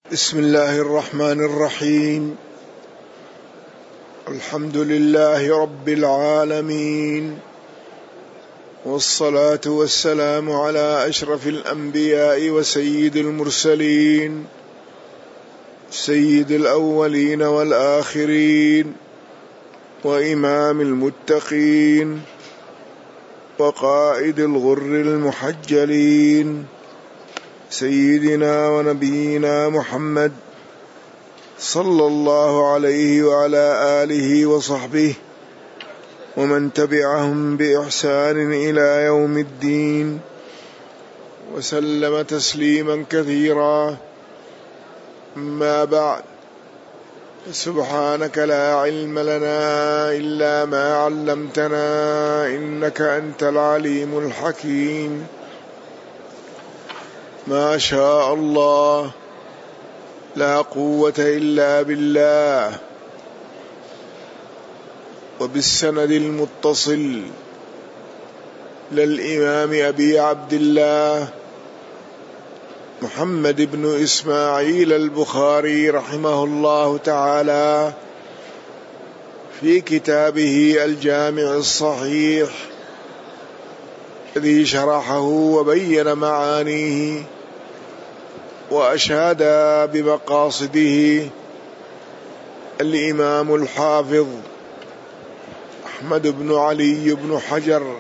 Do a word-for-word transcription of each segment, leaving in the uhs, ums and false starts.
بسم الله الرحمن الرحيم. الحمد لله رب العالمين، والصلاة والسلام على أشرف الأنبياء وسيد المرسلين، سيد الأولين والآخرين، وإمام المتقين، وقائد الغر المحجلين، سيدنا ونبينا محمد صلى الله عليه وعلى آله وصحبه ومن تبعهم بإحسان إلى يوم الدين، وسلم تسليما كثيرا. أما بعد، سبحانك لا علم لنا إلا ما علمتنا إنك أنت العليم الحكيم. ما شاء الله، لا قوة إلا بالله. وبالسند المتصل للإمام أبي عبد الله محمد بن إسماعيل البخاري رحمه الله تعالى في كتابه الجامع الصحيح الذي شرحه وبين معانيه وأشاد بمقاصده الإمام الحافظ أحمد بن علي بن حجر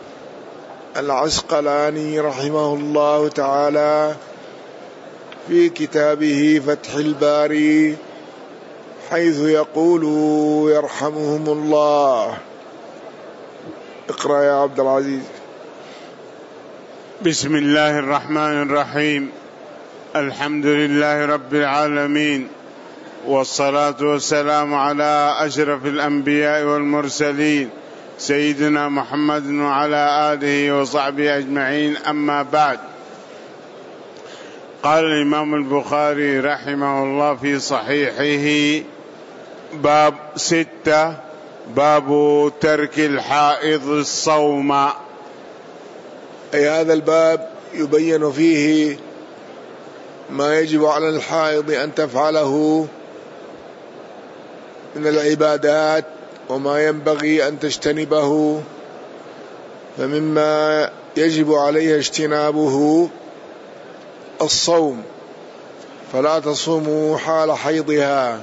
العسقلاني رحمه الله تعالى في كتابه فتح الباري، حيث يقول يرحمهم الله. اقرأ يا عبد العزيز. بسم الله الرحمن الرحيم. الحمد لله رب العالمين، والصلاة والسلام على أشرف الأنبياء والمرسلين سيدنا محمد وعلى آله وصحبه أجمعين. أما بعد، قال الإمام البخاري رحمه الله في صحيحه: باب ستة، باب ترك الحائض الصوم. أي هذا الباب يبين فيه ما يجب على الحائض أن تفعله من العبادات وما ينبغي أن تجتنبه. فمما يجب عليها اجتنابه الصوم، فلا تصوموا حال حيضها،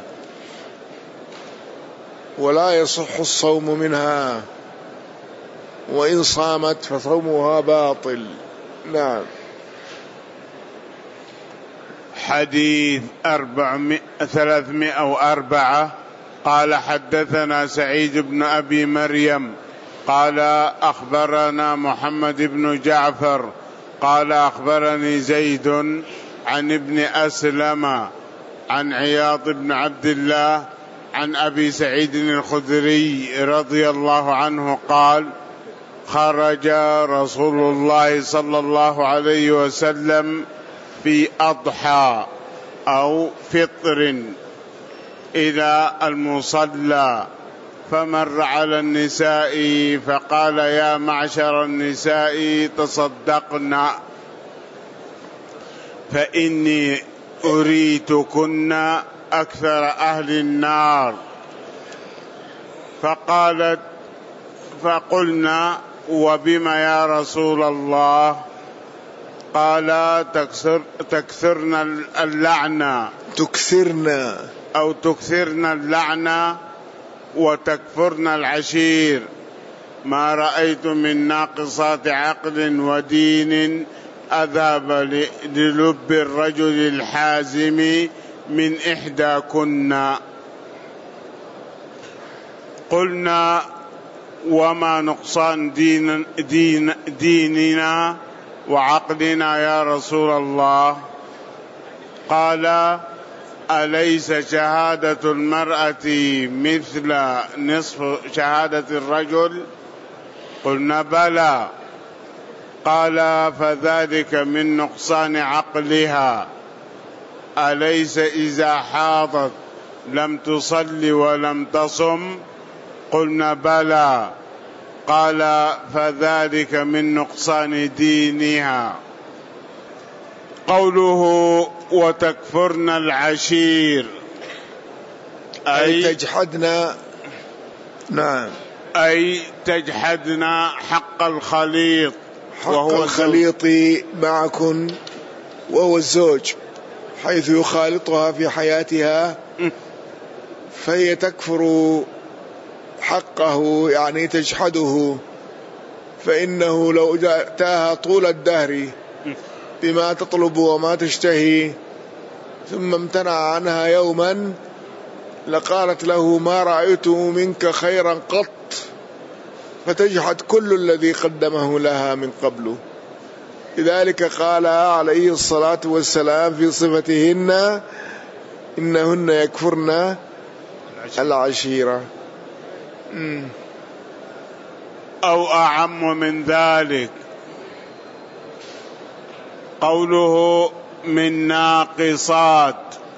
ولا يصح الصوم منها، وإن صامت فصومها باطل. نعم. حديث ثلاثمائة وأربعة. قال: حدثنا سعيد بن أبي مريم قال أخبرنا محمد بن جعفر قال أخبرني زيد عن ابن أسلم عن عياض بن عبد الله عن أبي سعيد الخدري رضي الله عنه قال: خرج رسول الله صلى الله عليه وسلم في أضحى أو فطر إلى المصلى، فمر على النساء فقال: يا معشر النساء تصدقن، فإني أريتكن أكثر أهل النار. فقالت فقلنا: وبما يا رسول الله؟ قال: تكثر تكثرنا اللعنة تكثرنا أو تكثرنا اللعنة وتكفرنا العشير. ما رأيت من ناقصات عقل ودين أذهب للب الرجل الحازم من إحداكن. قلنا: وما نقصان دين دين ديننا وعقلنا يا رسول الله؟ قال: أليس شهادة المرأة مثل نصف شهادة الرجل؟ قلنا: بلى. قال: فذلك من نقصان عقلها. أليس إذا حاضت لم تصل ولم تصم؟ قلنا: بلى. قال: فذلك من نقصان دينها. قوله وتكفرن العشير، أي, أي تجحدن. نعم، أي تجحدن حق الخليط، حق وهو الخليط معكن وهو الزوج، حيث يخالطها في حياتها فهي تكفر حقه، يعني تجحده، فإنه لو جاءتها طول الدهر بما تطلب وما تشتهي ثم امتنع عنها يوما لقالت له ما رأيت منك خيرا قط، فتجحد كل الذي قدمه لها من قبله. لذلك قال عليه الصلاة والسلام في صفتهن إنهن يكفرن العشيرة. أو أعم من ذلك، قوله من ناقصات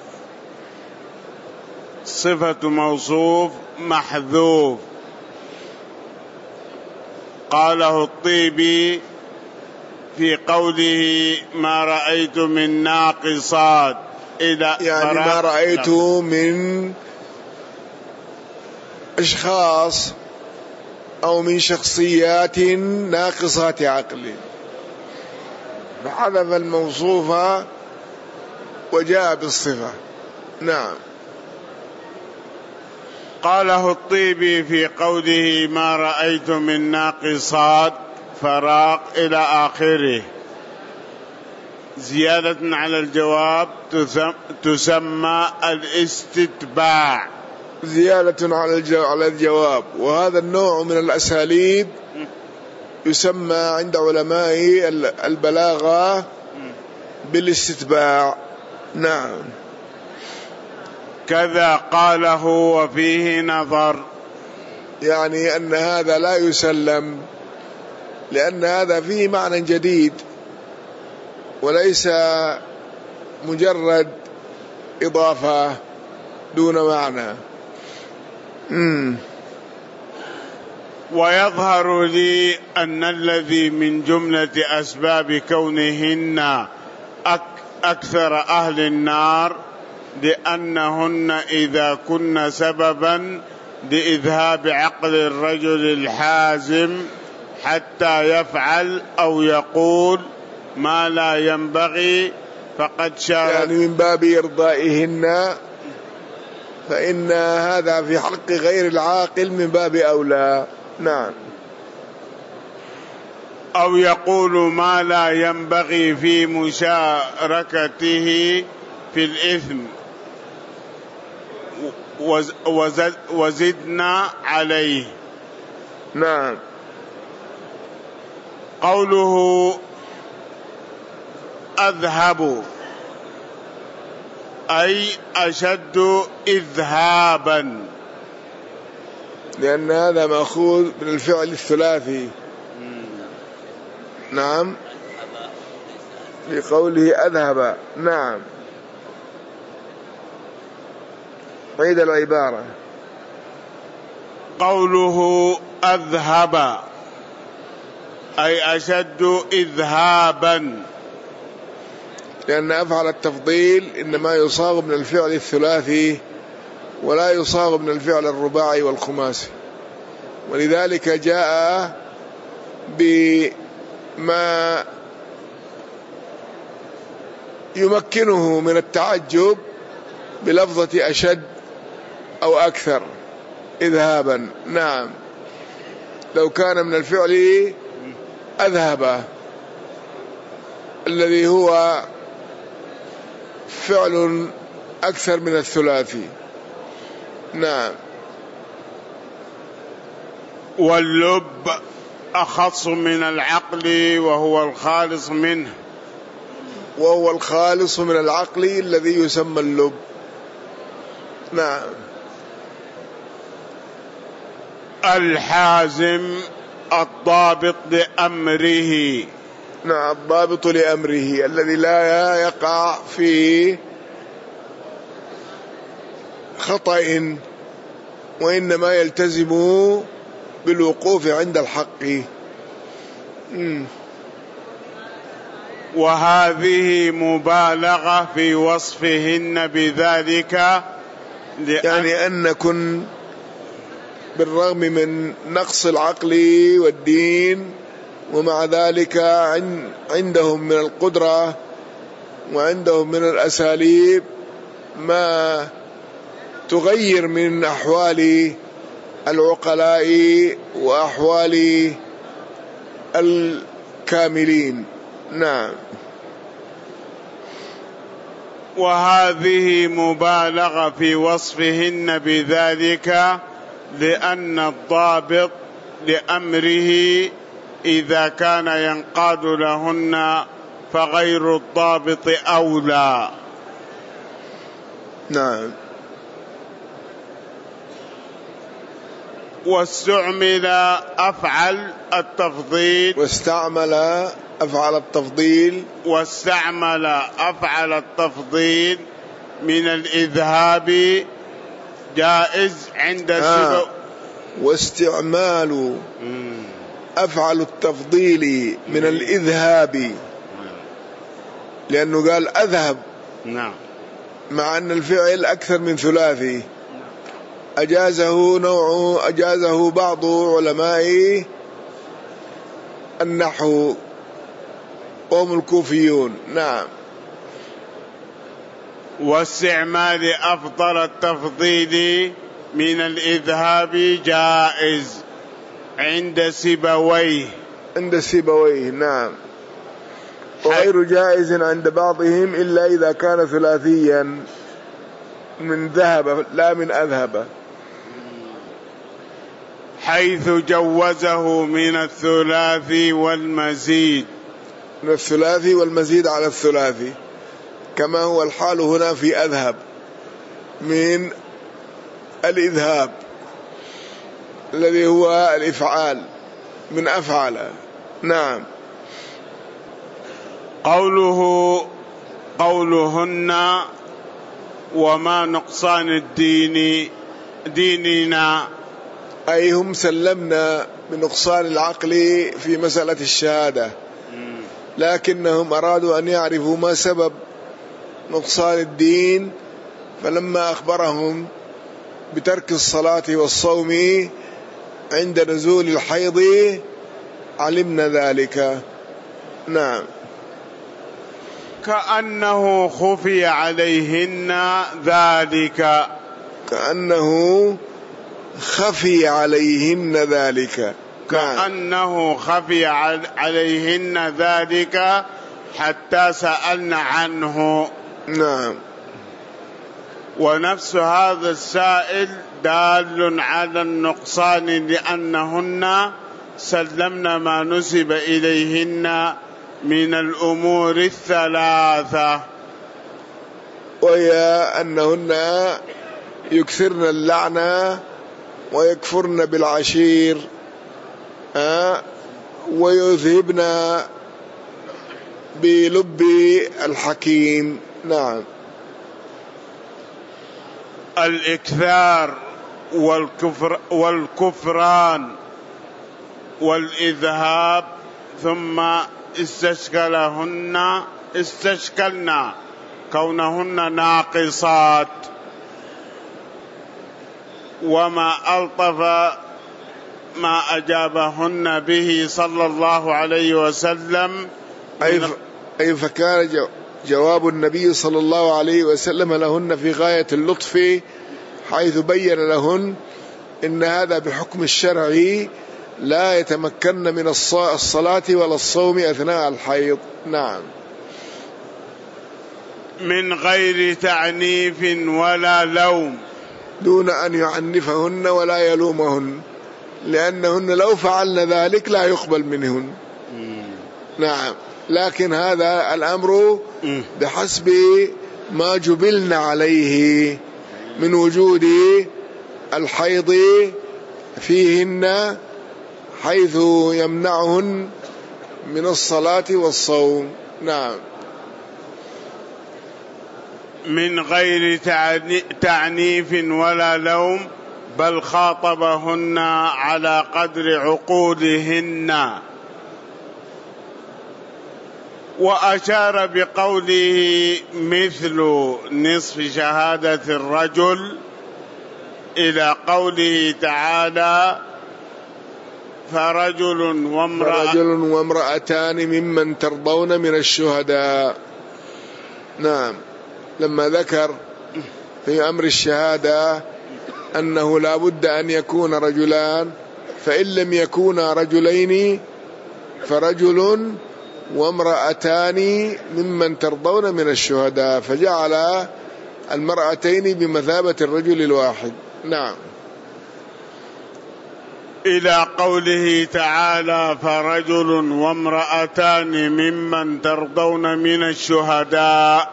صفة موصوف محذوف. قاله الطيبي في قوله ما رأيت من ناقصات، إلى يعني ما رأيت من أشخاص أو من شخصيات ناقصات عقل، فحذف الموصوفة وجاء بالصفة. نعم. قاله الطيبي في قوله ما رأيت من ناقصات فراق إلى آخره، زيادة على الجواب تسمى الاستتباع، زيادة على الجواب، وهذا النوع من الأساليب يسمى عند علماء البلاغة بالاستتباع. نعم. كذا قاله وفيه نظر، يعني أن هذا لا يسلم، لأن هذا فيه معنى جديد وليس مجرد إضافة دون معنى. مم. ويظهر لي أن الذي من جملة أسباب كونهن أكثر أهل النار لأنهن إذا كن سببا لإذهاب عقل الرجل الحازم حتى يفعل أو يقول ما لا ينبغي فقد شارك، يعني من باب إرضائهن، فإن هذا في حق غير العاقل من باب أولى. نعم. أو يقول ما لا ينبغي في مشاركته في الإثم وزدنا عليه. نعم. قوله أذهب أي أشد إذهابا، لأن هذا مأخوذ من الفعل الثلاثي. نعم، لقوله أذهب. نعم. عيد العبارة. قوله أذهب أي أشد إذهابا، لأن أفعل التفضيل إنما يصاغ من الفعل الثلاثي ولا يصاغ من الفعل الرباعي والخماسي، ولذلك جاء بما يمكنه من التعجب بلفظة أشد أو أكثر إذهابا. نعم. لو كان من الفعل أذهب الذي هو فعل أكثر من الثلاثي. نعم. واللب أخص من العقل وهو الخالص منه، وهو الخالص من العقل الذي يسمى اللب. نعم. الحازم الضابط لأمره. نعم، الضابط لأمره الذي لا يقع في خطأ وإنما يلتزم بالوقوف عند الحق. وهذه مبالغة في وصفهن بذلك، يعني أن نكن بالرغم من نقص العقل والدين ومع ذلك عندهم من القدرة وعندهم من الأساليب ما تغير من أحوال العقلاء وأحوال الكاملين. نعم. وهذه مبالغة في وصفهن بذلك لأن الضابط لأمره إذا كان ينقاد لهن فغير الضابط أولى. نعم. واستعمل أفعل التفضيل واستعمل أفعل التفضيل واستعمل أفعل التفضيل من الإذهاب جائز عند آه. سبب واستعمال أفعل التفضيل من الإذهاب، لأنه قال أذهب نعم مع أن الفعل أكثر من ثلاثي، أجازه نوع أجازه بعض علماء النحو وهم الكوفيون. نعم. واستعمال أفضل التفضيل من الإذهاب جائز عند سيبويه عند سيبويه. نعم. وغير جائز عند بعضهم إلا إذا كان ثلاثيا من ذهب لا من أذهب، حيث جوزه من الثلاثي والمزيد من الثلاثي والمزيد على الثلاثي، كما هو الحال هنا في أذهب من الإذهاب الذي هو الإفعال من أفعل. نعم. قوله قولهن وما نقصان الدين ديننا، أي هم سلمنا بنقصان العقل في مسألة الشهادة، لكنهم أرادوا أن يعرفوا ما سبب نقصان الدين، فلما أخبرهم بترك الصلاة والصوم عند نزول الحيض علمنا ذلك. نعم. كأنه خفي عليهن ذلك كأنه خفي عليهن ذلك كأنه خفي عليهن ذلك حتى سألن عنه. نعم. ونفس هذا السائل دال على النقصان لأنهن سلمن ما نسب إليهن من الأمور الثلاثة، وهي أنهن يكثرن اللعنة ويكفرن بالعشير ويذهبن بلب الحكيم. نعم. الإكثار والكفر والكفران والإذهاب، ثم استشكلهن استشكلنا كونهن ناقصات، وما ألطف ما أجابهن به صلى الله عليه وسلم. أي فكان جواب النبي صلى الله عليه وسلم لهن في غاية اللطف، حيث بين لهن إن هذا بحكم الشرعي لا يتمكن من الصلاة ولا الصوم أثناء الحيض. نعم. من غير تعنيف ولا لوم، دون أن يعنفهن ولا يلومهن، لأنهن لو فعلن ذلك لا يقبل منهن. نعم. لكن هذا الأمر بحسب ما جبلنا عليه من وجود الحيض فيهن، حيث يمنعهن من الصلاة والصوم. نعم. من غير تعنيف ولا لوم، بل خاطبهن على قدر عقولهن. وأشار بقوله مثل نصف شهادة الرجل إلى قوله تعالى فرجل وامرأة فرجل وامرأتان ممن ترضون من الشهداء. نعم، لما ذكر في أمر الشهادة أنه لا بد أن يكون رجلان، فإن لم يكونا رجلين فرجل وامرأتان ممن ترضون من الشهداء، فجعل المرأتين بمثابة الرجل الواحد. نعم. إلى قوله تعالى فرجل وامرأتان ممن ترضون من الشهداء،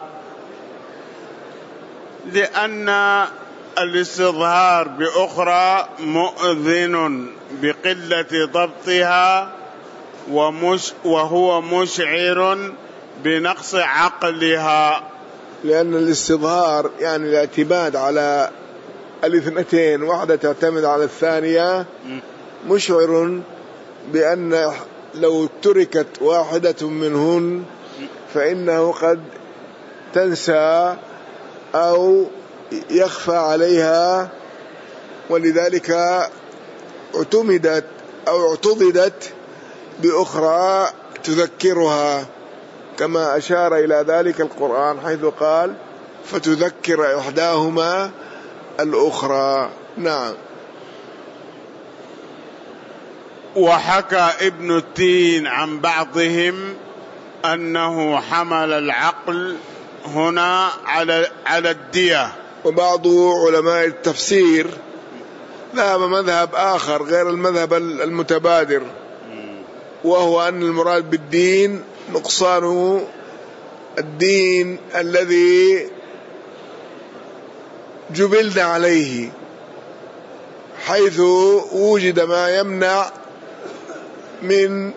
لأن الاستظهار بأخرى مؤذن بقلة ضبطها ومش وهو مشعر بنقص عقلها، لأن الاستظهار يعني الاعتماد على الاثنتين، واحدة تعتمد على الثانية، مشعر بأن لو تركت واحدة منهن فإنه قد تنسى أو يخفى عليها، ولذلك اعتمدت أو اعتضدت بأخرى تذكرها، كما أشار إلى ذلك القرآن حيث قال فتذكر إحداهما الأخرى. نعم. وحكى ابن التين عن بعضهم أنه حمل العقل هنا على على الدية. وبعض علماء التفسير ذهب مذهب آخر غير المذهب المتبادر، وهو أن المراد بالدين نقصان الدين الذي جبلنا عليه، حيث وجد ما يمنع من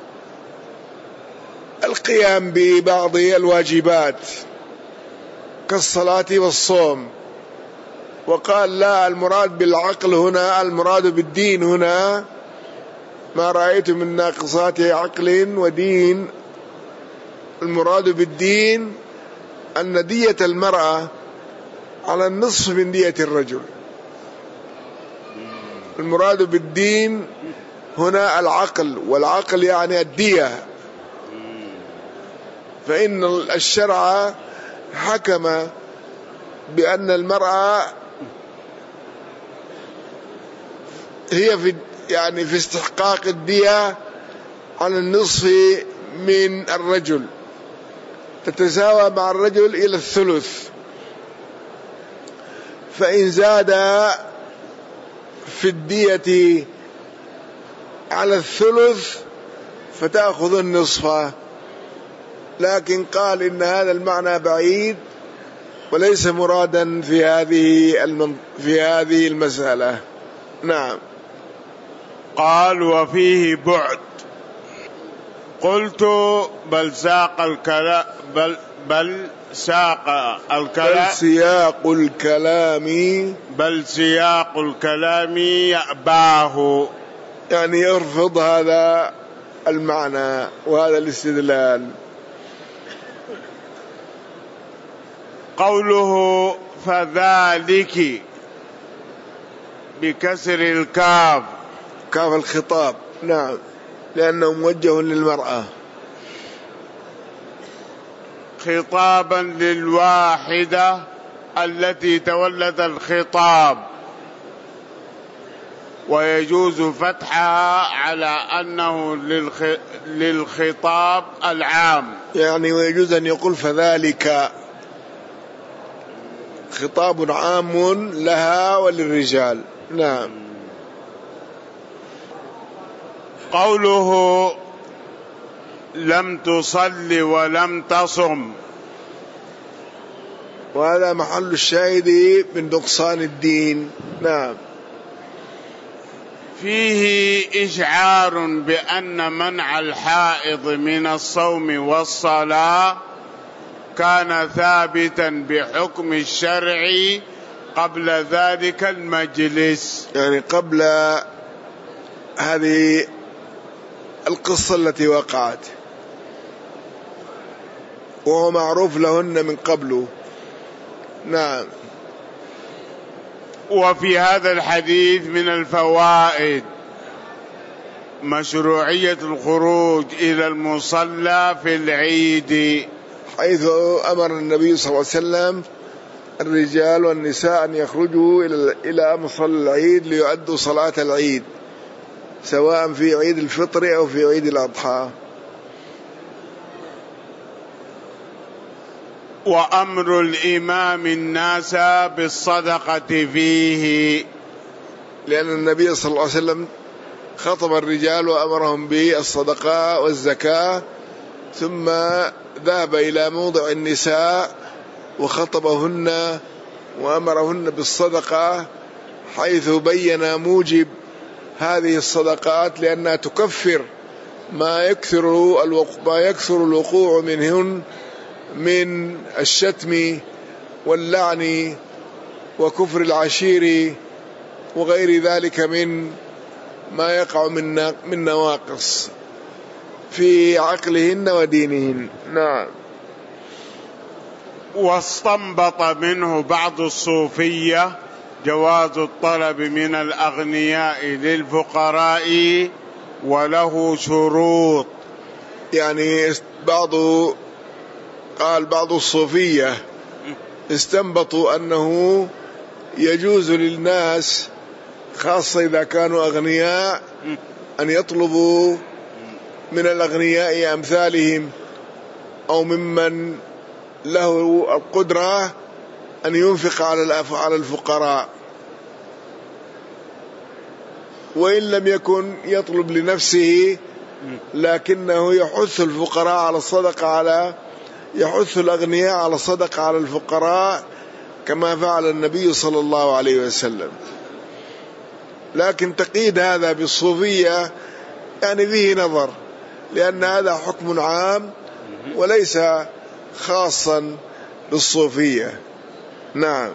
القيام ببعض الواجبات كالصلاة والصوم، وقال لا، المراد بالعقل هنا، المراد بالدين هنا ما رأيت من ناقصات عقل ودين. المراد بالدين أن دية المرأة على النصف من دية الرجل. المراد بالدين هنا العقل، والعقل يعني الدية، فإن الشرع حكم بأن المرأة هي في يعني في استحقاق الدية على النصف من الرجل، تتساوى مع الرجل إلى الثلث، فإن زاد في الدية على الثلث فتأخذ النصف. لكن قال إن هذا المعنى بعيد وليس مرادا في هذه المن... في هذه المسألة. نعم. قال وفيه بعد. قلت بل ساق الكلام بل بل ساق الكلام بل سياق الكلام بل سياق الكلام يأباه، يعني يرفض هذا المعنى وهذا الاستدلال. قوله فذلك بكسر الكاف، كاف الخطاب، نعم، لأنه موجه للمرأة، خطابا للواحدة التي تولد الخطاب، ويجوز فتحها على أنه للخ... للخطاب العام، يعني ويجوز أن يقول فذلك خطاب عام لها وللرجال. نعم. قوله لم تصل ولم تصم، وهذا محل الشاهد من نقصان الدين. نعم. فيه إشعار بأن منع الحائض من الصوم والصلاة كان ثابتا بحكم الشرع قبل ذلك المجلس، يعني قبل هذه القصة التي وقعت. وهو معروف لهن من قبل. نعم. وفي هذا الحديث من الفوائد مشروعية الخروج إلى المصلى في العيد، حيث أمر النبي صلى الله عليه وسلم الرجال والنساء أن يخرجوا إلى مصلى العيد ليؤدوا صلاة العيد، سواء في عيد الفطر أو في عيد الأضحى. وأمر الإمام الناس بالصدقة فيه، لأن النبي صلى الله عليه وسلم خطب الرجال وأمرهم بالصدقة والزكاة، ثم ذهب إلى موضع النساء وخطبهن وأمرهن بالصدقة، حيث بين موجب هذه الصدقات لأنها تكفر ما يكثر ما يكثر الوقوع منهن من الشتم واللعن وكفر العشير وغير ذلك من ما يقع من من نواقص في عقلهن ودينهن. نعم. واستنبط منه بعض الصوفية جواز الطلب من الأغنياء للفقراء وله شروط. يعني بعض قال بعض الصوفية استنبطوا أنه يجوز للناس خاصة إذا كانوا أغنياء أن يطلبوا من الأغنياء أمثالهم أو ممن له القدرة أن ينفق على الفقراء، وإن لم يكن يطلب لنفسه لكنه يحث الفقراء على الصدقة على يحث الأغنياء على الصدقة على الفقراء كما فعل النبي صلى الله عليه وسلم. لكن تقييد هذا بالصوفية يعني فيه نظر، لأن هذا حكم عام وليس خاصا بالصوفية. نعم.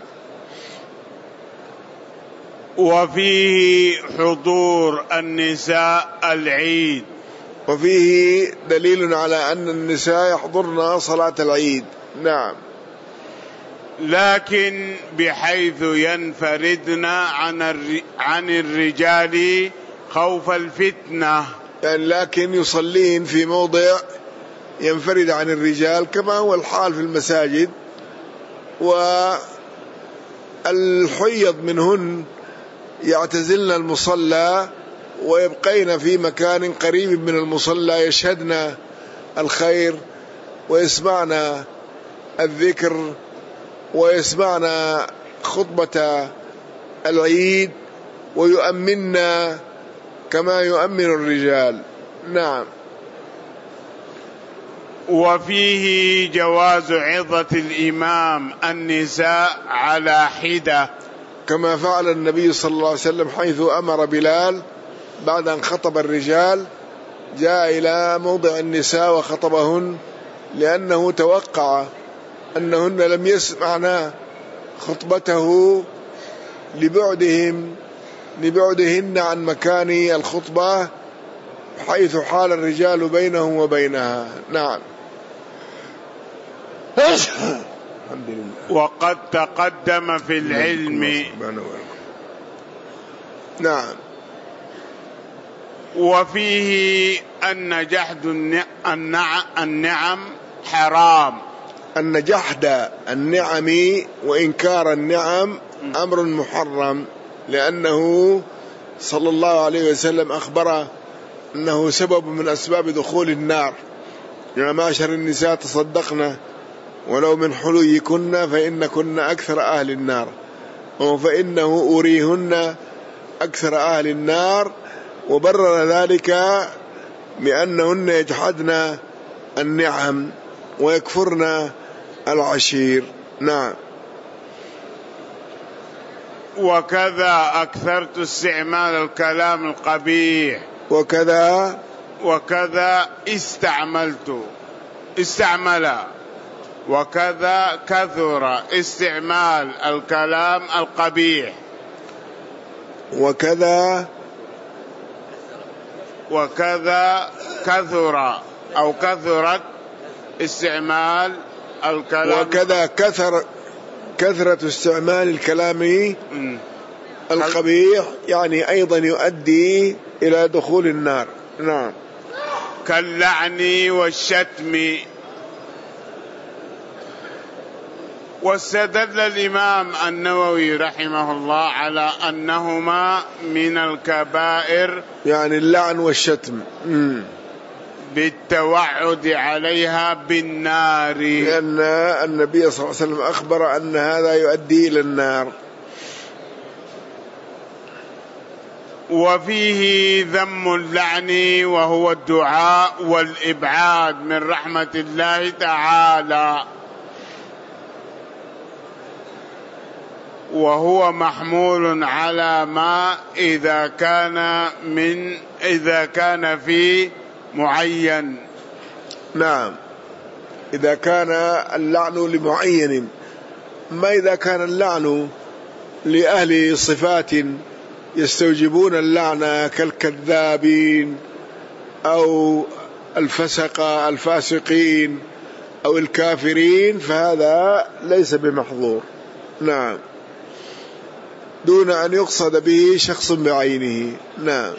وفيه حضور النساء العيد، وفيه دليل على أن النساء يحضرن صلاة العيد. نعم. لكن بحيث ينفردن عن الرجال خوف الفتنة، يعني لكن يصلين في موضع ينفرد عن الرجال كما هو الحال في المساجد، والحيض منهن يعتزلن المصلى ويبقين في مكان قريب من المصلى يشهدن الخير ويسمعن الذكر ويسمعن خطبة العيد ويؤمن كما يؤمن الرجال. نعم. وفيه جواز عظة الإمام النساء على حدة، كما فعل النبي صلى الله عليه وسلم حيث أمر بلال بعد أن خطب الرجال جاء إلى موضع النساء وخطبهن، لأنه توقع أنهن لم يسمعن خطبته لبعدهم لبعدهن عن مكان الخطبة حيث حال الرجال بينهم وبينها. نعم. الحمد لله. وقد تقدم في العلم. نعم. وفيه أن جحد النعم حرام، أن جحد النعم وإنكار النعم أمر محرم، لأنه صلى الله عليه وسلم أخبر أنه سبب من أسباب دخول النار. يا معشر النساء تصدقنا ولو من حليكن فإن كن أكثر أهل النار، فإنه أريهن أكثر أهل النار، وبرر ذلك بأنهن يجحدن النعم ويكفرن العشير. نعم. وكذا أكثرت استعمال الكلام القبيح، وكذا وكذا استعملت استعمل وكذا كثر استعمال الكلام القبيح، وكذا وكذا كثر أو كثرت استعمال الكلام. وكذا كثر كثرة استعمال الكلام القبيح يعني أيضا يؤدي إلى دخول النار. نعم. كاللعن والشتم. واستدل الإمام النووي رحمه الله على أنهما من الكبائر، يعني اللعن والشتم، مم. بالتوعد عليها بالنار، لأن النبي صلى الله عليه وسلم أخبر أن هذا يؤدي إلى النار. وفيه ذم اللعن وهو الدعاء والإبعاد من رحمة الله تعالى، وهو محمول على ما إذا كان من إذا كان في معين. نعم، إذا كان اللعن لمعين. ما إذا كان اللعن لأهل صفات يستوجبون اللعنة كالكذابين أو الفسقة الفاسقين أو الكافرين، فهذا ليس بمحظور. نعم، دون أن يقصد به شخص بعينه. نعم.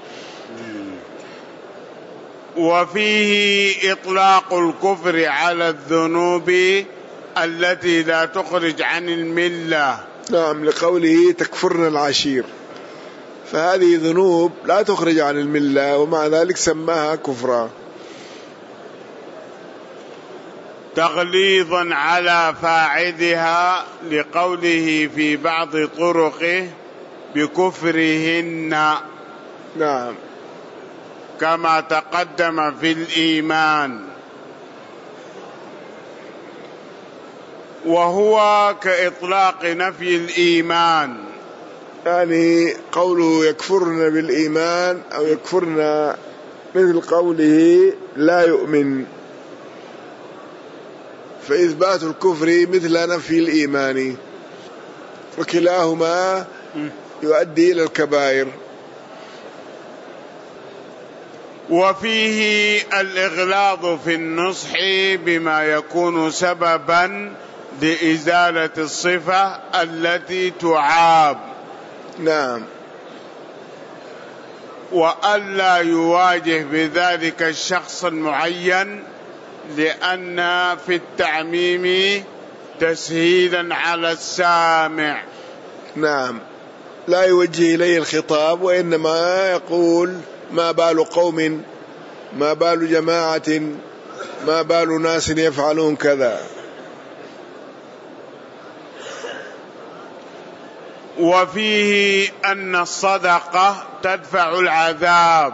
وفيه إطلاق الكفر على الذنوب التي لا تخرج عن الملة. نعم، لقوله تكفرن العشير، فهذه ذنوب لا تخرج عن الملة ومع ذلك سماها كفرا. تغليظا على فاعلها لقوله في بعض طرقه بكفرهن. نعم، كما تقدم في الإيمان، وهو كإطلاق نفي الإيمان، يعني قوله يكفرن بالإيمان أو يكفرن مثل قوله لا يؤمن، فإثبات الكفر مثل نفي الإيمان، وكلاهما يؤدي إلى الكبائر. وفيه الإغلاظ في النصح بما يكون سببا لإزالة الصفة التي تعاب. نعم. وألا يواجه بذلك الشخص المعين، لأن في التعميم تسهيلا على السامع. نعم، لا يوجه إليه الخطاب، وإنما يقول ما بال قوم، ما بال جماعة، ما بال ناس يفعلون كذا. وفيه أن الصدقة تدفع العذاب.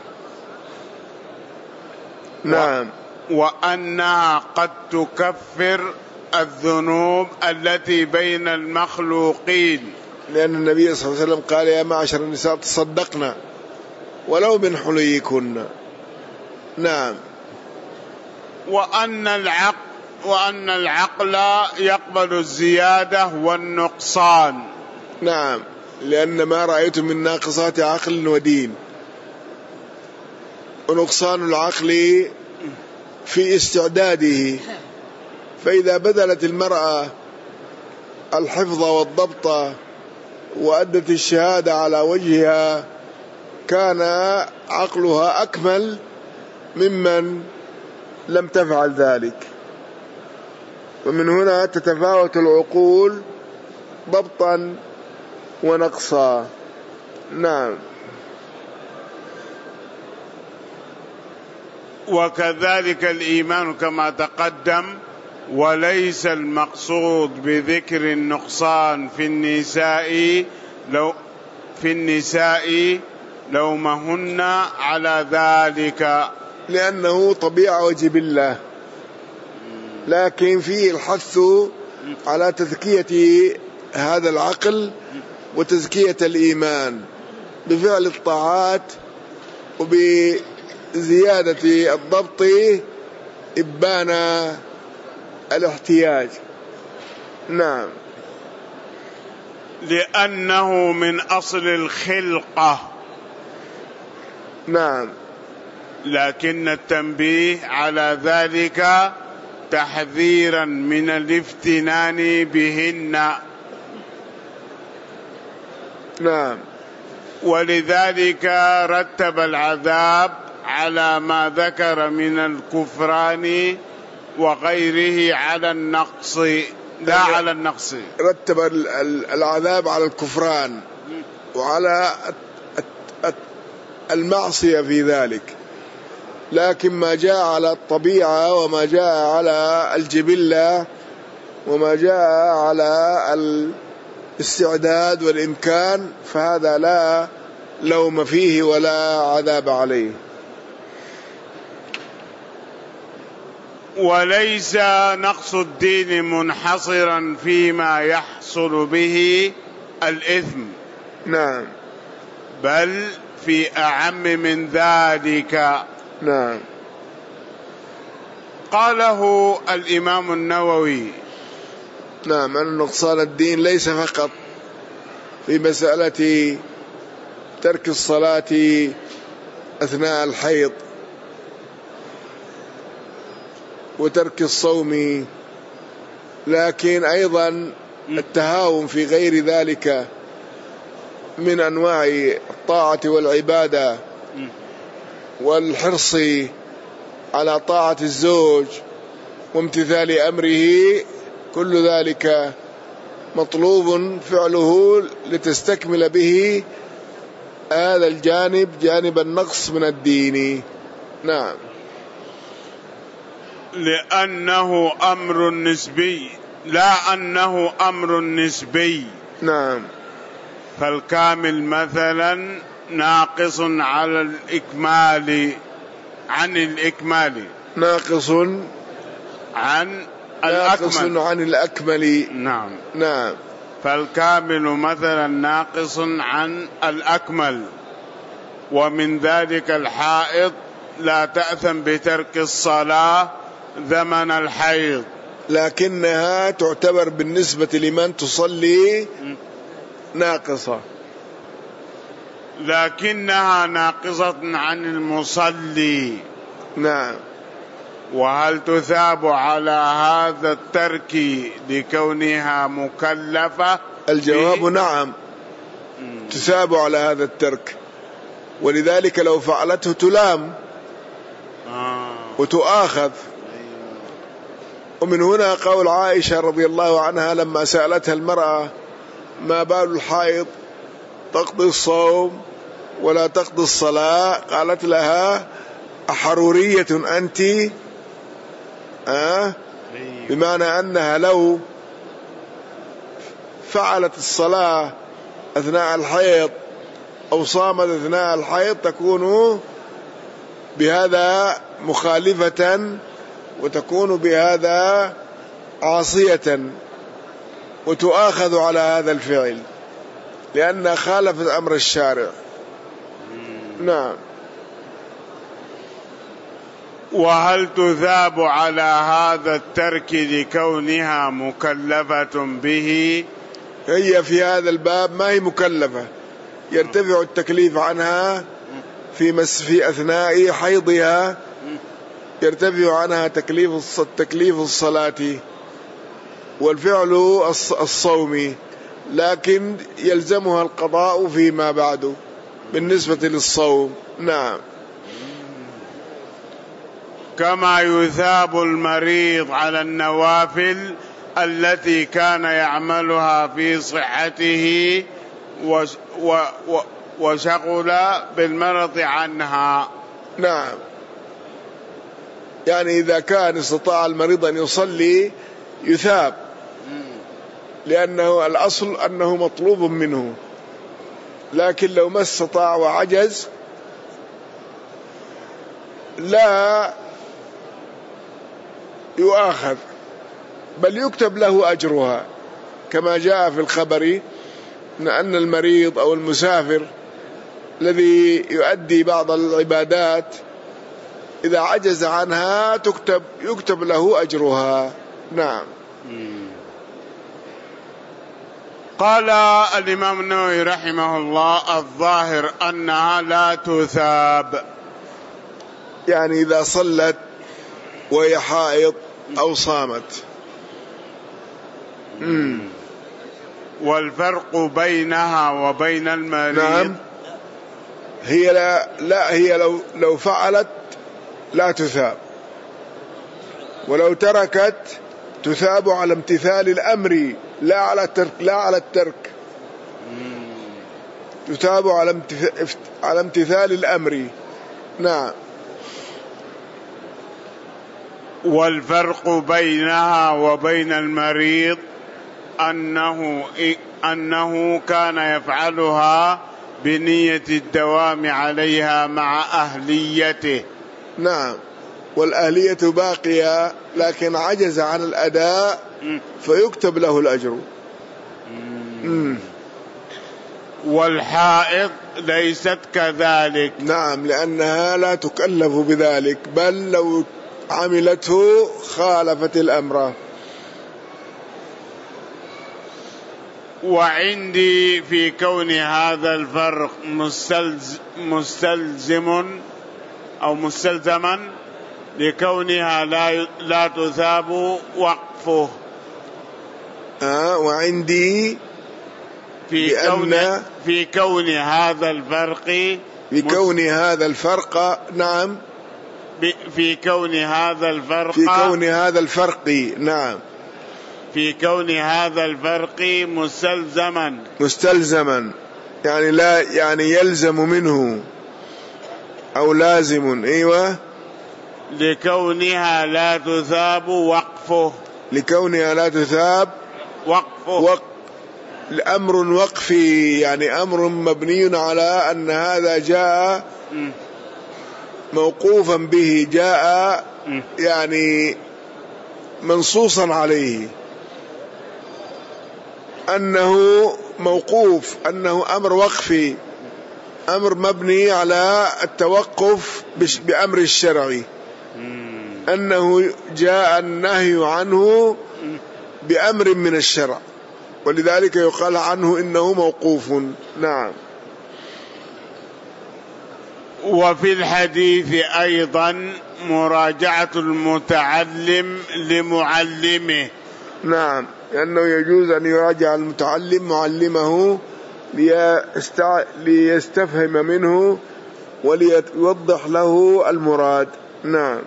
نعم. وأنها قد تكفر الذنوب التي بين المخلوقين، لأن النبي صلى الله عليه وسلم قال يا معشر النساء تصدقنا ولو من حليكن. نعم. وأن العقل وأن العقل يقبل الزيادة والنقصان. نعم، لأن ما رأيت من ناقصات عقل ودين، ونقصان العقل في استعداده، فإذا بذلت المرأة الحفظ والضبط وأدت الشهادة على وجهها كان عقلها أكمل ممن لم تفعل ذلك. ومن هنا تتفاوت العقول ضبطا ونقصا. نعم. وكذلك الإيمان كما تقدم. وليس المقصود بذكر النقصان في النساء لو في النساء لومهن على ذلك، لأنه طبيعة وجبلة، لكن فيه الحث على تزكية هذا العقل وتزكية الإيمان بفعل الطاعات وبزيادة الضبط إبان الاحتياج. نعم. لأنه من أصل الخلقة. نعم. لكن التنبيه على ذلك تحذيرا من الافتنان بهن. نعم. ولذلك رتب العذاب على ما ذكر من الكفران وغيره على النقص، لا على النقص. رتب العذاب على الكفران وعلى المعصية في ذلك، لكن ما جاء على الطبيعة وما جاء على الجبلة وما جاء على الاستعداد والإمكان فهذا لا لوم فيه ولا عذاب عليه. وليس نقص الدين منحصرا فيما يحصل به الإثم. نعم. بل في أعم من ذلك. نعم. قاله الإمام النووي. نعم، أن نقصان الدين ليس فقط في مسألة ترك الصلاة أثناء الحيض وترك الصوم، لكن أيضا التهاون في غير ذلك من أنواع الطاعة والعبادة والحرص على طاعة الزوج وامتثال أمره، كل ذلك مطلوب فعله لتستكمل به هذا الجانب، جانب النقص من الدين. نعم. لأنه أمر نسبي، لا أنه أمر نسبي. نعم. فالكامل مثلا ناقص على الإكمال عن الإكمال، ناقص عن ناقص الأكمل عن الأكمل. نعم. نعم. فالكامل مثلا ناقص عن الأكمل. ومن ذلك الحائض لا تأثم بترك الصلاة زمن الحيض، لكنها تعتبر بالنسبة لمن تصلي ناقصة، لكنها ناقصة عن المصلي. نعم. وهل تثاب على هذا الترك لكونها مكلفة؟ الجواب نعم، تثاب على هذا الترك، ولذلك لو فعلته تلام آه. وتؤاخذ. ومن هنا قول عائشة رضي الله عنها لما سألتها المرأة ما بال الحائض تقضي الصوم ولا تقضي الصلاة، قالت لها أحرورية أنت؟ أه؟ بمعنى أنها لو فعلت الصلاة أثناء الحيض أو صامت أثناء الحيض تكون بهذا مخالفة وتكون بهذا عاصية وتؤاخذ على هذا الفعل لأنها خالفت أمر الشارع. نعم. وهل تثاب على هذا الترك لكونها مكلفة به؟ هي في هذا الباب ما هي مكلفة، يرتفع التكليف عنها في مس في أثناء حيضها، يرتفع عنها تكليف تكليف الصلاة والفعل الصومي، لكن يلزمها القضاء فيما بعد بالنسبة للصوم. نعم. كما يثاب المريض على النوافل التي كان يعملها في صحته وشغل بالمرض عنها. نعم. يعني إذا كان استطاع المريض أن يصلي يثاب، لأنه الأصل أنه مطلوب منه، لكن لو ما استطاع وعجز لا يؤاخذ بل يكتب له أجرها، كما جاء في الخبر أن المريض أو المسافر الذي يؤدي بعض العبادات إذا عجز عنها تكتب يكتب له أجرها. نعم. قال الإمام النووي رحمه الله الظاهر أنها لا تثاب، يعني إذا صلت وهي حائض أو صامت. مم. والفرق بينها وبين المريض. نعم، هي لا, لا هي لو, لو فعلت لا تثاب، ولو تركت تثاب على امتثال الأمر لا على الترك، لا على الترك. تثاب على على امتثال الأمر. نعم. والفرق بينها وبين المريض أنه أنه كان يفعلها بنية الدوام عليها مع أهليته. نعم، والأهلية باقية لكن عجز عن الأداء فيكتب له الأجر. مم. والحائض ليست كذلك. نعم، لأنها لا تكلف بذلك، بل لو عملته خالفت الأمر. وعندي في كون هذا الفرق مستلز مستلزم أو مستلزما لكونها لا لا تثاب وقفه. آه وعندي في كون في كون هذا الفرق بكون هذا الفرق. نعم، في كون هذا الفرق في كون هذا الفرق. نعم، في كون هذا الفرق مستلزما مستلزما يعني لا يعني يلزم منه أو لازم. أيوة، لكونها لا تثاب وقفه. لكونها لا تثاب وقفه. وق... الأمر وقفي، يعني أمر مبني على أن هذا جاء موقوفا به، جاء يعني منصوصا عليه أنه موقوف، أنه أمر وقفي، أمر مبني على التوقف بأمر الشرعي، أنه جاء النهي عنه بأمر من الشرع، ولذلك يقال عنه إنه موقوف. نعم. وفي الحديث أيضا مراجعة المتعلم لمعلمه. نعم، لأنه يجوز أن يراجع المتعلم معلمه ليستفهم منه وليوضح له المراد. نعم.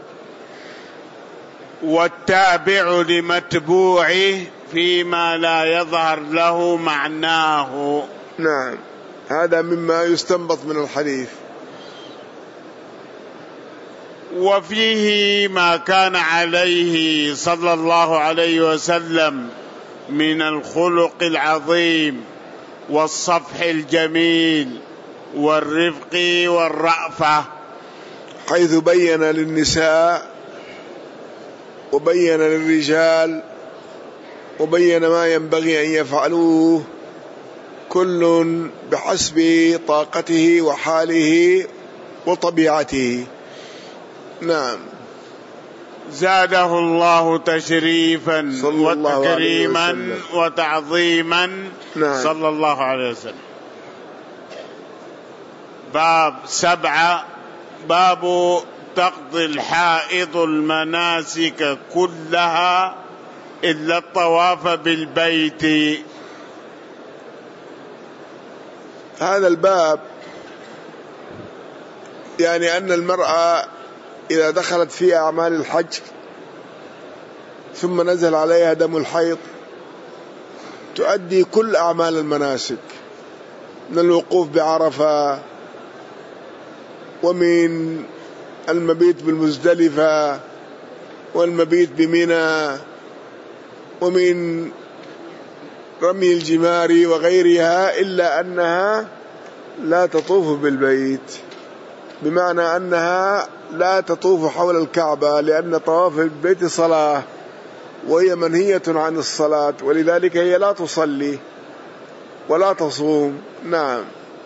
والتابع لمتبوعه فيما لا يظهر له معناه. نعم، هذا مما يستنبط من الحديث. وفيه ما كان عليه صلى الله عليه وسلم من الخلق العظيم والصفح الجميل والرفق والرأفة، حيث بين للنساء وبين للرجال وبين ما ينبغي أن يفعلوه كل بحسب طاقته وحاله وطبيعته. نعم. زاده الله تشريفا وتكريما وتعظيما. نعم. صلى الله عليه وسلم. باب سبعة، باب تقضي الحائض المناسك كلها إلا الطواف بالبيت. هذا الباب يعني أن المرأة إذا دخلت في أعمال الحج ثم نزل عليها دم الحيض تؤدي كل أعمال المناسك، من الوقوف بعرفة ومن المبيت بالمزدلفة والمبيت بمنى ومن رمي الجمار وغيرها، إلا أنها لا تطوف بالبيت، بمعنى أنها لا تطوف حول الكعبة، لأن طواف البيت صلاة وهي منهية عن الصلاة، ولذلك هي لا تصلي ولا تصوم. نعم.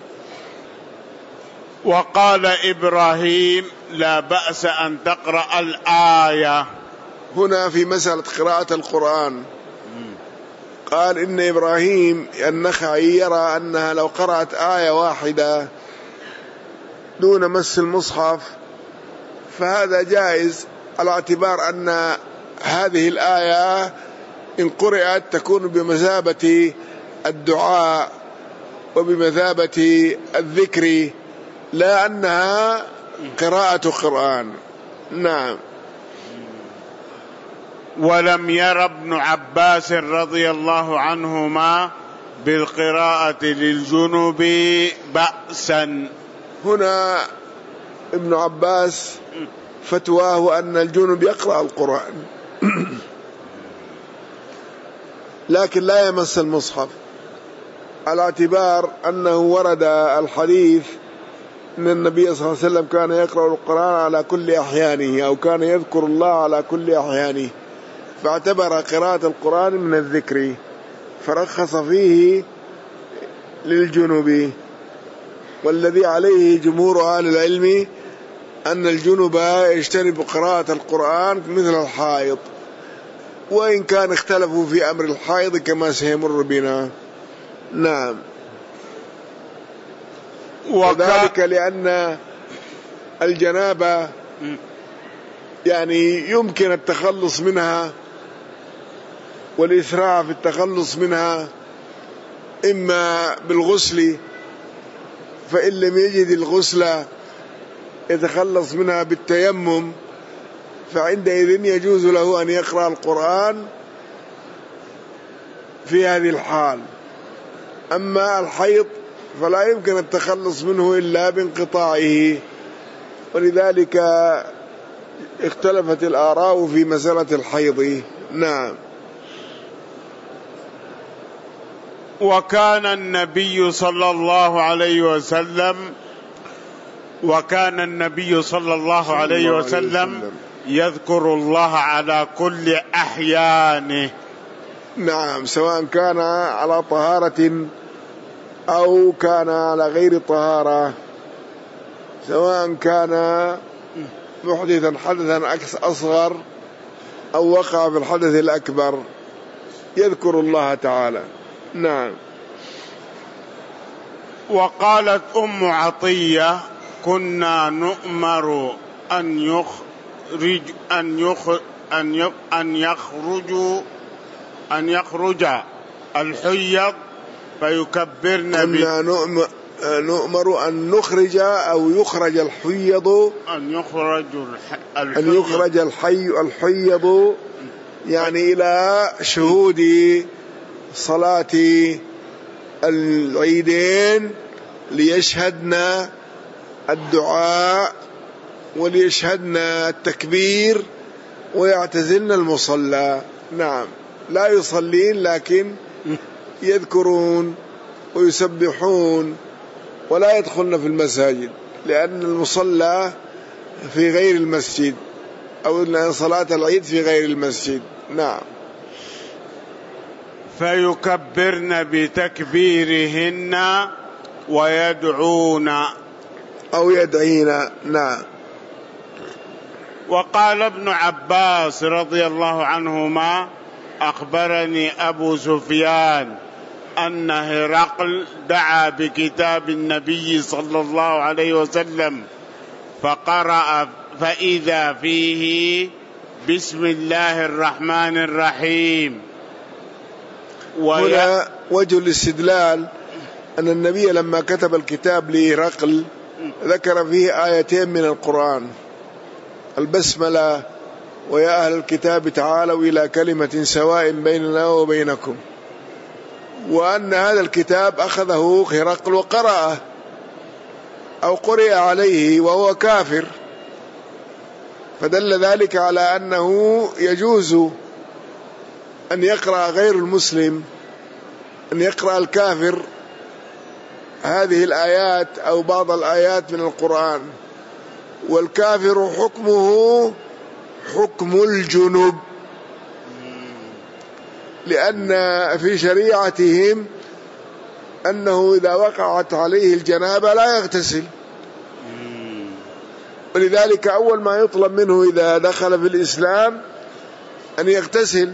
وقال إبراهيم لا بأس أن تقرأ الآية. هنا في مسألة قراءة القرآن قال إن إبراهيم النخعي يرى أنها لو قرأت آية واحدة دون مس المصحف فهذا جائز على اعتبار أن هذه الآية إن قرأت تكون بمثابة الدعاء وبمثابة الذكر، لا أنها قراءة قرآن. نعم. ولم ير ابن عباس رضي الله عنهما بالقراءة للجنب بأسا. هنا ابن عباس فتواه أن الجنب يقرأ القرآن لكن لا يمس المصحف، على اعتبار أنه ورد الحديث أن النبي صلى الله عليه وسلم كان يقرأ القرآن على كل أحيانه، أو كان يذكر الله على كل أحيانه، فاعتبر قراءة القرآن من الذكر فرخص فيه للجنوب. والذي عليه جمهور أهل العلم أن الجنوب يجتنب قراءة القرآن مثل الحائض، وإن كان اختلفوا في أمر الحائض كما سيمر بنا. نعم. وذلك لأن الجنابة يعني يمكن التخلص منها والإسراع في التخلص منها إما بالغسل، فإن لم يجد الغسل يتخلص منها بالتيمم، فعندئذ يجوز له أن يقرأ القرآن في هذه الحال. أما الحيض فلا يمكن التخلص منه إلا بانقطاعه، ولذلك اختلفت الآراء في مسألة الحيض. نعم. وكان النبي صلى الله عليه وسلم وكان النبي صلى الله عليه وسلم يذكر الله على كل أحيانه. نعم، سواء كان على طهارة أو كان على غير طهارة، سواء كان محدثا حدثا أصغر أو وقع في الحدث الأكبر يذكر الله تعالى. نعم. وقالت أم عطية: كنا نؤمر أن يخرج أن يخرج أن أن يخرج أن يخرج الحيض فيكبرن. كنا نؤمر نؤمر أن نخرج أو يخرج الحيض أن يخرج الحيض أن يخرج الحي الحيض يعني إلى شهود صلاة العيدين ليشهدنا الدعاء وليشهدنا التكبير ويعتزلن المصلى. نعم، لا يصلين لكن يذكرون ويسبحون ولا يدخلن في المساجد، لأن المصلى في غير المسجد، أو صلاة العيد في غير المسجد. نعم. فيكبرن بتكبيرهن ويدعون أو يدعين. نعم. وقال ابن عباس رضي الله عنهما: أخبرني أبو سفيان أن هرقل دعا بكتاب النبي صلى الله عليه وسلم فقرأ فإذا فيه بسم الله الرحمن الرحيم. هنا وجه الاستدلال أن النبي لما كتب الكتاب لهرقل ذكر فيه آيتين من القرآن: البسملة ويا أهل الكتاب تعالوا إلى كلمة سواء بيننا وبينكم، وأن هذا الكتاب أخذه هرقل وقرأه أو قرئ عليه وهو كافر، فدل ذلك على أنه يجوز أن يقرأ غير المسلم، أن يقرأ الكافر هذه الآيات أو بعض الآيات من القرآن، والكافر حكمه حكم الجنوب، لأن في شريعتهم أنه إذا وقعت عليه الجنابة لا يغتسل، ولذلك أول ما يطلب منه إذا دخل في الإسلام أن يغتسل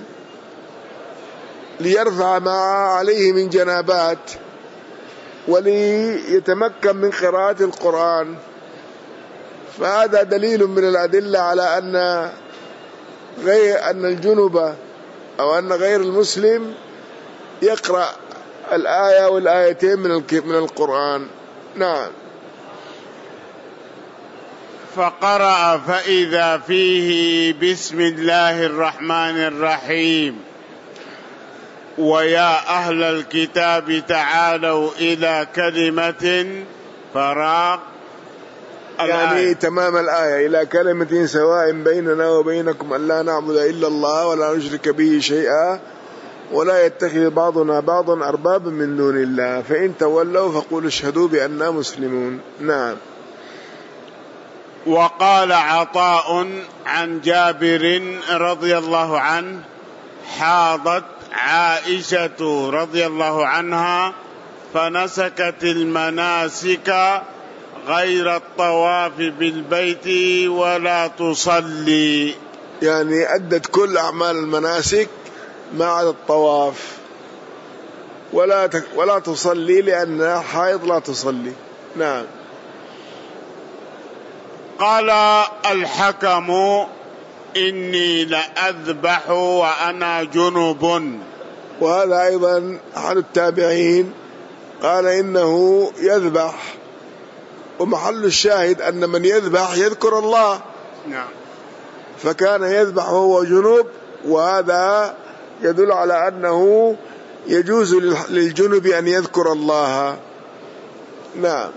ليرفع ما عليه من جنابات وليتمكن من قراءة القرآن. فهذا دليل من الأدلة على أن غير أن الجنب أو أن غير المسلم يقرأ الآية والآيتين من من القرآن. نعم. فقرأ فإذا فيه بسم الله الرحمن الرحيم ويا أهل الكتاب تعالوا إلى كلمة فراغ يعني الآية. تمام الآية إلى كلمة سواء بيننا وبينكم أن لا نعبد إلا الله ولا نشرك به شيئا ولا يتخذ بعضنا بعضا أربابا من دون الله فإن تولوا فقولوا اشهدوا بأننا مسلمون. نعم. وقال عطاء عن جابر رضي الله عنه حاضت عائشة رضي الله عنها فنسكت المناسك غير الطواف بالبيت ولا تصلي، يعني أدت كل أعمال المناسك ما عدا الطواف ولا تك ولا تصلي لأنها حائض لا تصلي. نعم. قال الحكم إني لأذبح وأنا جنب، وهذا أيضا أحد التابعين قال إنه يذبح، ومحل الشاهد أن من يذبح يذكر الله. نعم. فكان يذبح وهو جنوب، وهذا يدل على أنه يجوز للجنب أن يذكر الله. نعم.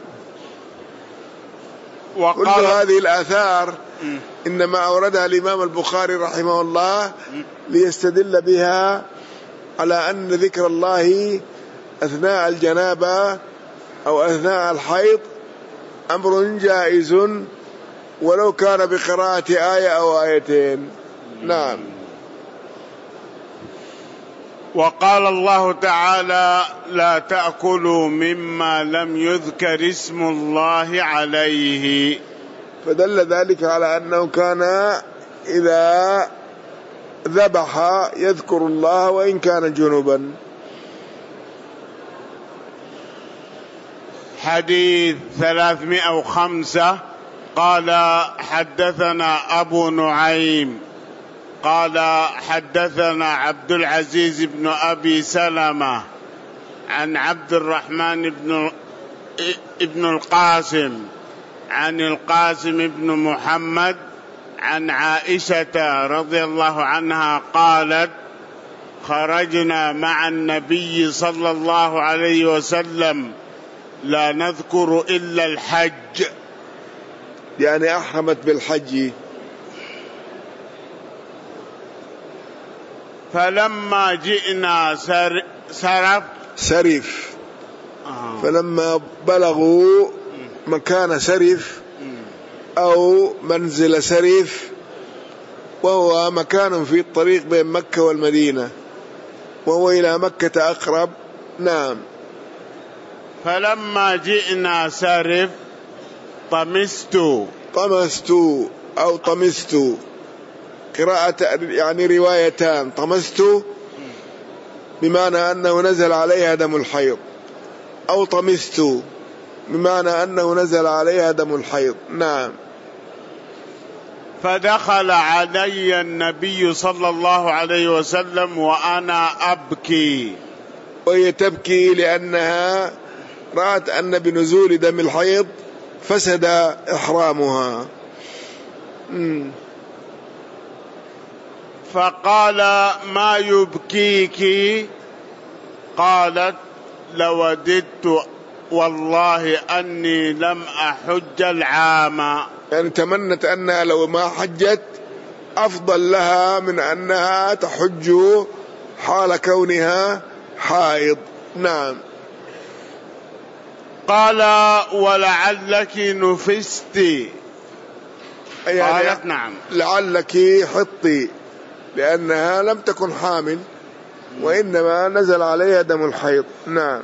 كل هذه الآثار إنما أوردها الإمام البخاري رحمه الله ليستدل بها على أن ذكر الله أثناء الجنابة أو أثناء الحيض أمر جائز ولو كان بقراءة آية أو آيتين. نعم. وقال الله تعالى لا تأكلوا مما لم يذكر اسم الله عليه، فدل ذلك على أنه كان إذا ذبح يذكر الله وإن كان جنبا. حديث ثلاثمائة وخمسة قال حدثنا أبو نعيم قال حدثنا عبد العزيز بن أبي سلمة عن عبد الرحمن بن ابن القاسم عن القاسم بن محمد عن عائشة رضي الله عنها قالت خرجنا مع النبي صلى الله عليه وسلم لا نذكر إلا الحج، يعني أحرمت بالحج. فلما جئنا سر سرف سرف آه. فلما بلغوا مكان سرف أو منزل سرف، وهو مكان في الطريق بين مكة والمدينة، وهو إلى مكة أقرب. نعم. فلما جئنا سرف طمست طمست أو طمست قراءة يعني روايتان، طمست بمعنى أنه نزل عليها دم الحيض، أو طمست بمعنى أنه نزل عليها دم الحيض. نعم. فدخل علي النبي صلى الله عليه وسلم وأنا أبكي، وهي تبكي لأنها رأت أن بنزول دم الحيض فسد إحرامها. م. فقال ما يبكيك؟ قالت لوددت والله أني لم أحج العام، يعني تمنت أنها لو ما حجت أفضل لها من أنها تحج حال كونها حائض. نعم. قال ولعلك نفست؟ يعني قالت نعم. لعلك حطي، لأنها لم تكن حامل وإنما نزل عليها دم الحيض. نعم.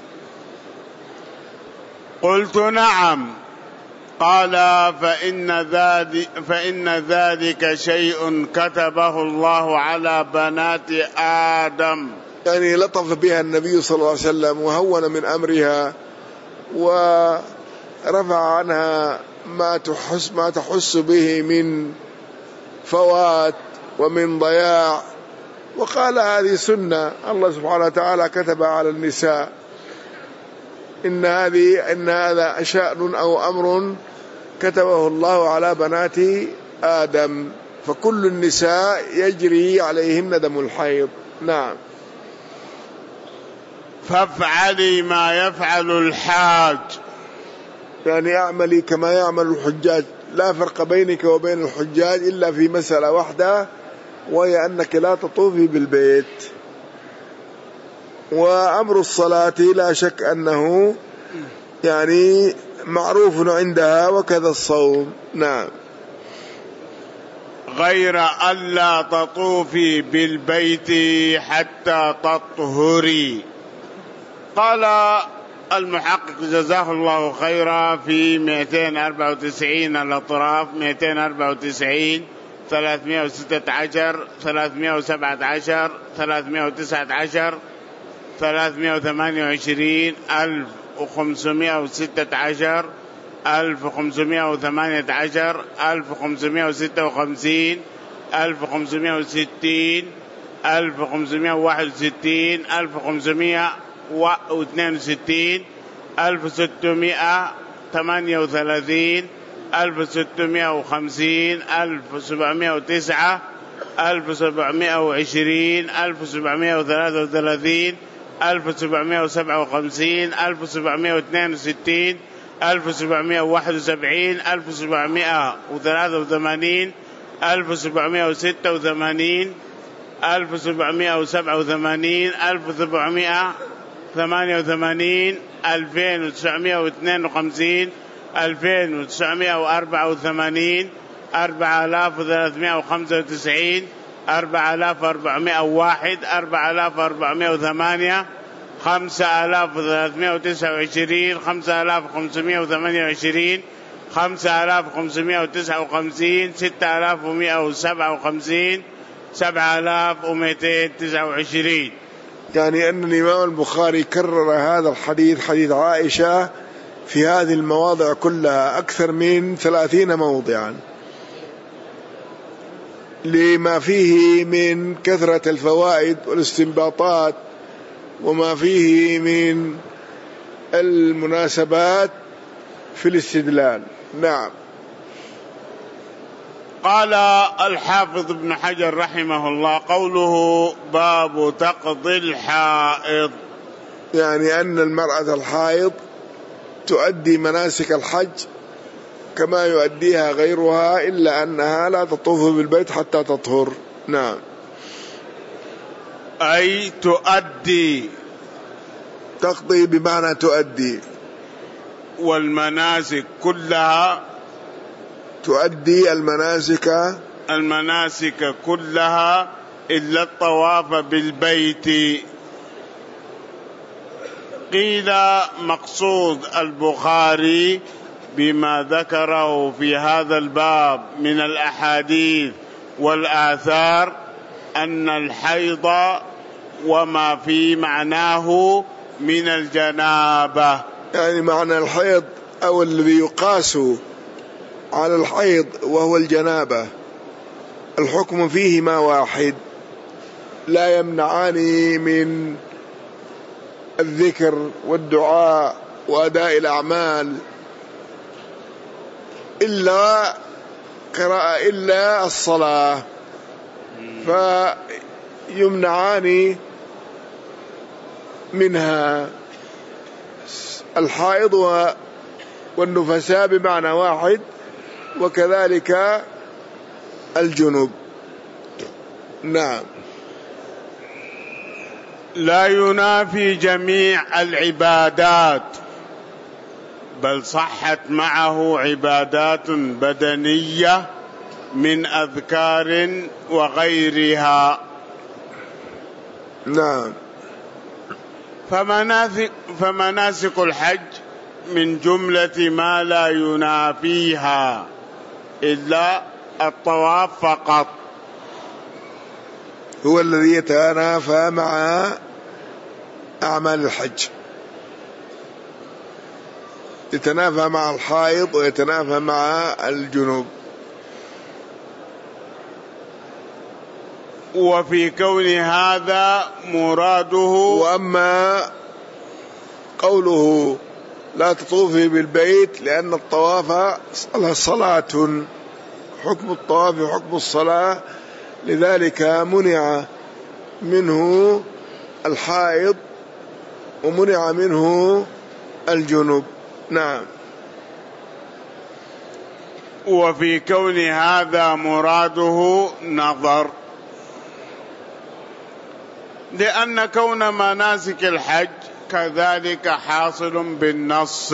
قلت نعم. قال فإن ذلك, فإن ذلك شيء كتبه الله على بنات آدم، يعني لطف بها النبي صلى الله عليه وسلم وهون من أمرها رفع عنها ما تحس ما تحس به من فوات ومن ضياع، وقال هذه سنة الله سبحانه وتعالى كتب على النساء، إن هذه إن هذا شأن أو أمر كتبه الله على بنات آدم، فكل النساء يجري عليهن دم الحيض. نعم. فافعلي ما يفعل الحاج، يعني اعملي كما يعمل الحجاج، لا فرق بينك وبين الحجاج إلا في مسألة واحدة، وهي أنك لا تطوفي بالبيت. وأمر الصلاة لا شك أنه يعني معروف عندها، وكذا الصوم. نعم. غير ألا تطوفي بالبيت حتى تطهري. قال المحقق جزاه الله خيرا في مئتين وأربعة وتسعين الأطراف، مئتين وأربعة وتسعين، ثلاثمئة وستة عشر، ثلاثمئة وسبعة عشر، ثلاثمئة وتسعة عشر، ثلاثمئة وثمانية وعشرين، ألف وخمسمئة وستة عشر، ألف وخمسمئة وثمانية عشر، ألف وخمسمئة وستة وخمسين، ألف وخمسمئة وستين، ألف وخمسمئة وواحد وستين، ألف وخمسمئة واثنين وستين، ألف وستمئة وثمانية وثلاثين، ألف وستمئة وخمسين، ألف وسبعمئة وتسعة، ألف وسبعمئة وعشرين، ألف وسبعمئة وثلاثة وثلاثين، ألف وسبعمئة وسبعة وخمسين، ألف وسبعمئة واثنين وستين، ألف وسبعمئة وواحد وسبعين، ألف وسبعمئة وثلاثة وثمانين، ألف وسبعمئة وستة وثمانين، ألف وسبعمئة وسبعة وثمانين، ألف وسبعمئة وثمانية وثمانين، ألفين وتسعمئة واثنين وخمسين، ألفين وتسعمئة وأربعة وثمانين، أربعة آلاف وثلاثمئة وخمسة وتسعين، أربعة آلاف وأربعمئة وواحد، أربعة آلاف وأربعمئة وثمانية، خمسة آلاف وثلاثمئة وتسعة وعشرين، خمسة آلاف وخمسمئة وثمانية وعشرين، خمسة آلاف وخمسمئة وتسعة وخمسين، ستة آلاف ومئة وسبعة وخمسين، سبعة آلاف ومئتين وتسعة وعشرين. يعني أن الإمام البخاري كرر هذا الحديث، حديث عائشة، في هذه المواضع كلها أكثر من ثلاثين موضعا، لما فيه من كثرة الفوائد والاستنباطات، وما فيه من المناسبات في الاستدلال. نعم. قال الحافظ ابن حجر رحمه الله: قوله باب تقضي الحائض، يعني أن المرأة الحائض تؤدي مناسك الحج كما يؤديها غيرها، إلا أنها لا تطوف بالبيت حتى تطهر. نعم. أي تؤدي، تقضي بمعنى تؤدي، والمناسك كلها، تؤدي المناسك المناسك كلها إلا الطواف بالبيت. قيل مقصود البخاري بما ذكره في هذا الباب من الأحاديث والآثار أن الحيض وما في معناه من الجنابة، يعني معنى الحيض أو الذي يقاس على الحيض وهو الجنابة، الحكم فيهما واحد، لا يمنعان من الذكر والدعاء وأداء الأعمال إلا قراءة إلا الصلاة، فيمنعان منها الحائض والنفساء بمعنى واحد، وكذلك الجنوب. نعم. لا ينافي جميع العبادات، بل صحت معه عبادات بدنية من أذكار وغيرها. نعم. فمناسك, فمناسك الحج من جملة ما لا ينافيها إلا الطواف فقط، هو الذي يتنافى مع أعمال الحج. يتنافى مع الحائض ويتنافى مع الجنوب. وفي كون هذا مراده. وأما قوله لا تطوفي بالبيت لأن الطواف صلاة، حكم الطواف حكم الصلاة، لذلك منع منه الحائض ومنع منه الجنوب. نعم. وفي كون هذا مراده نظر، لأن كون مناسك الحج كذلك حاصل بالنص،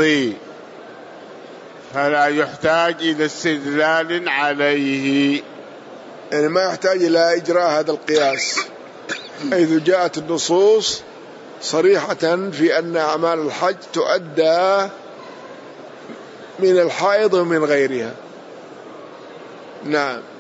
فلا يحتاج إلى استدلال عليه، يعني ما يحتاج إلى إجراء هذا القياس، حيث جاءت النصوص صريحة في أن أعمال الحج تؤدى من الحائض ومن غيرها. نعم.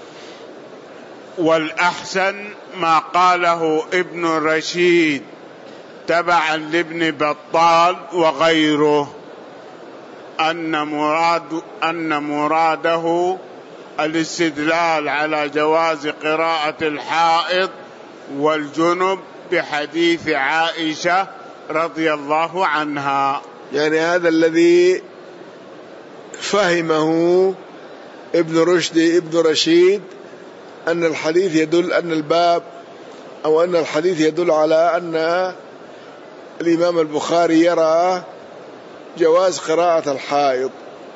والأحسن ما قاله ابن رشيد تبعا لابن بطال وغيره، أن مراد أن مراده الاستدلال على جواز قراءة الحائض والجنب بحديث عائشة رضي الله عنها. يعني هذا الذي فهمه ابن رشد ابن رشيد، أن الحديث يدل أن الباب أو أن الحديث يدل على أن الإمام البخاري يرى جواز قراءة الحائض،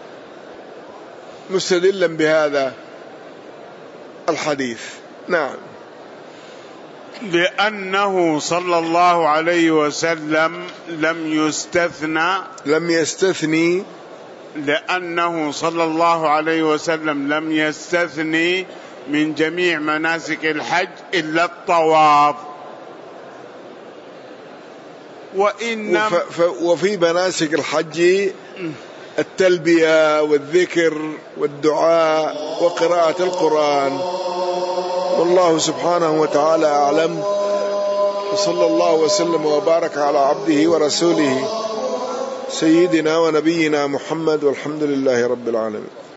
مستدلا بهذا الحديث. نعم. لأنه صلى الله عليه وسلم لم يستثنى لم يستثني لأنه صلى الله عليه وسلم لم يستثني من جميع مناسك الحج إلا الطواف. وإن وفي مناسك الحج التلبية والذكر والدعاء وقراءة القرآن. والله سبحانه وتعالى أعلم، وصلى الله وسلم وبارك على عبده ورسوله سيدنا ونبينا محمد، والحمد لله رب العالمين.